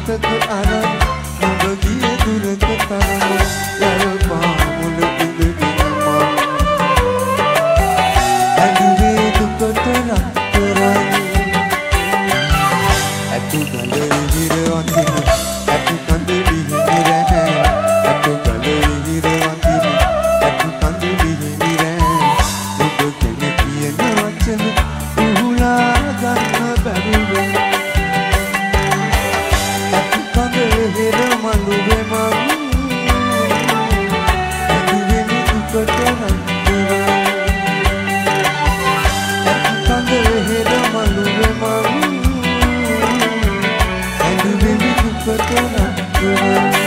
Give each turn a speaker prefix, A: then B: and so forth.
A: මතක අරන් නුඹ ගිය දුරක තරම යර පාමුල ඉඳගෙන ඇදුවේ දුකට රත්තරන් ඇතු ගල විහිර වඳින ඇතු කඳ විහිර රැහැ ඇතු ගල විහිර වඳින ඇතු කඳ විහිර රැහැ නුඹ ගැන කියන වචන උහුලා ගන්න බැරුව ඇතු කඳ විහිර මලුවේ මං ඇදුවේ දුකට රත්තරන් ඇතු කඳ විහිර මලුවේ මං But you're not good.